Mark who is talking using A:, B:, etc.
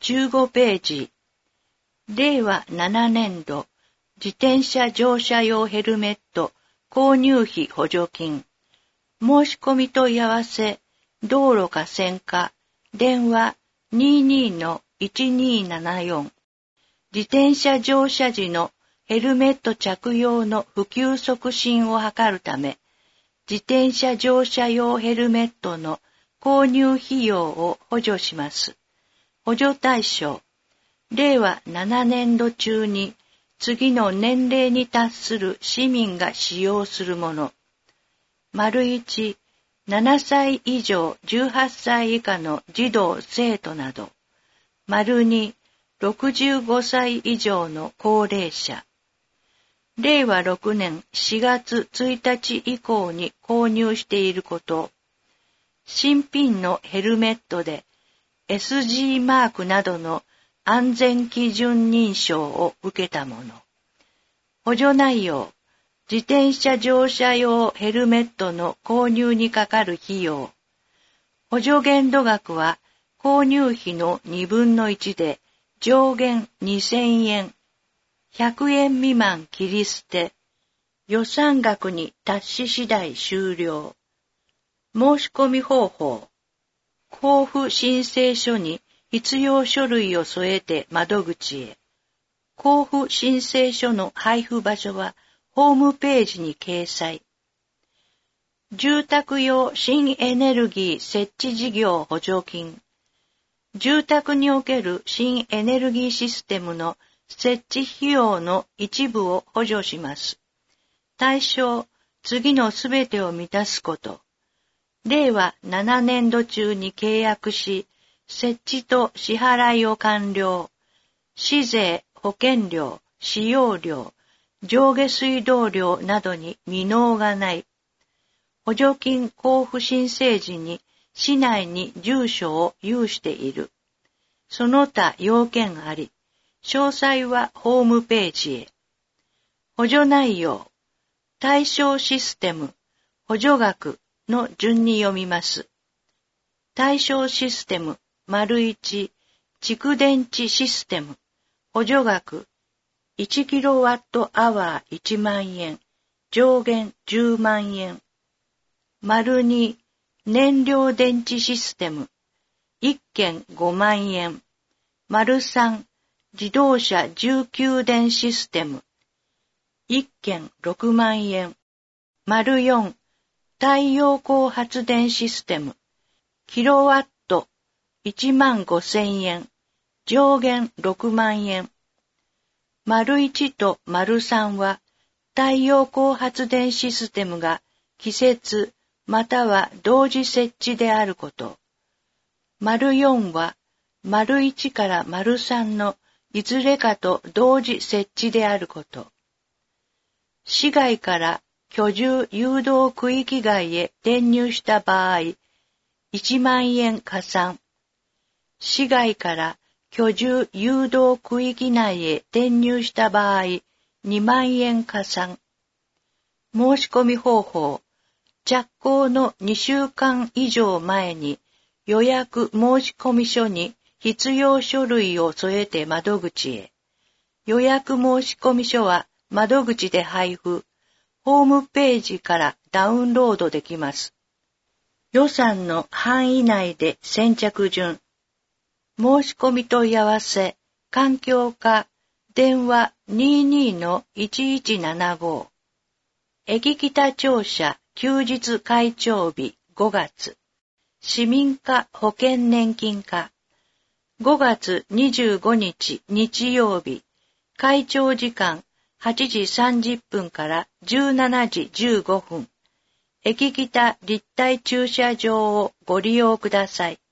A: 15ページ。令和7年度、自転車乗車用ヘルメット購入費補助金。申し込み問い合わせ、道路河川課、電話 22-1274。自転車乗車時のヘルメット着用の普及促進を図るため、自転車乗車用ヘルメットの購入費用を補助します。補助対象、令和7年度中に次の年齢に達する市民が使用するもの。1、7歳以上18歳以下の児童生徒など。2、65歳以上の高齢者。令和6年4月1日以降に購入していること。新品のヘルメットで SG マークなどの安全基準認証を受けたもの。補助内容。自転車乗車用ヘルメットの購入にかかる費用。補助限度額は購入費の2分の1で上限2000円。100円未満切り捨て。予算額に達し次第終了。申し込み方法。交付申請書に必要書類を添えて窓口へ。交付申請書の配布場所はホームページに掲載。住宅用新エネルギー設置事業補助金。住宅における新エネルギーシステムの設置費用の一部を補助します。対象、次のすべてを満たすこと。令和7年度中に契約し、設置と支払いを完了。市税、保険料、使用料、上下水道料などに未納がない。補助金交付申請時に市内に住所を有している。その他要件あり。詳細はホームページへ。補助内容。対象システム、補助額の順に読みます。対象システム、1、蓄電池システム、補助額、1キロワットアワー1万円、上限10万円。2、燃料電池システム、1件5万円。3、自動車重給電システム、1件6万円。4、太陽光発電システム、キロワット1万5000円、上限6万円。1と3は、太陽光発電システムが季節または同時設置であること。4は、1から3のいずれかと同時設置であること。市外から居住誘導区域外へ転入した場合、1万円加算。市外から居住誘導区域内へ転入した場合、2万円加算。申し込み方法。着工の2週間以上前に予約申込書に必要書類を添えて窓口へ。予約申込書は窓口で配布。ホームページからダウンロードできます。予算の範囲内で先着順。申し込み問い合わせ、環境課、電話 22-1175。駅北庁舎休日開庁日5月。市民課保険年金課。5月25日日曜日。開庁時間8時30分から17時15分。駅北立体駐車場をご利用ください。